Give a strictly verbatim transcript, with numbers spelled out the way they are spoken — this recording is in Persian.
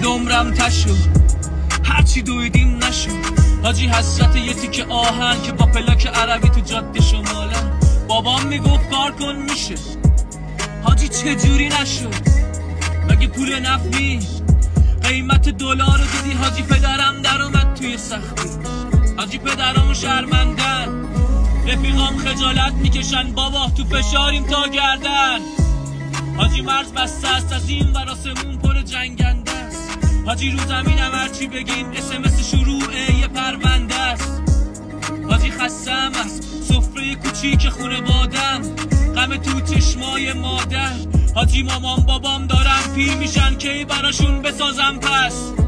امید عمرم تشو هرچی دویدیم نشو حاجی حسرت یه تیکه آهن که با پلاک عربی تو جاده شمالن. بابام میگفت کار کن میشه حاجی چجوری نشد مگه پول نفتی قیمت دلار رو دیدی حاجی پدرم در اومد توی سختی حاجی پدرامو شرمندن رفیقام خجالت میکشن بابا تو فشاریم تا گردن حاجی مرز بسته است از این وراسمون پر جنگنده است حاجی رو زمینم هرچی بگیم اسمس شروعه یه پرونده است حاجی خستم است سفره کوچیک خونه بادم غم تو چشمای مادر حاجی مامان بابام دارم پیر میشن کی براشون بسازم پس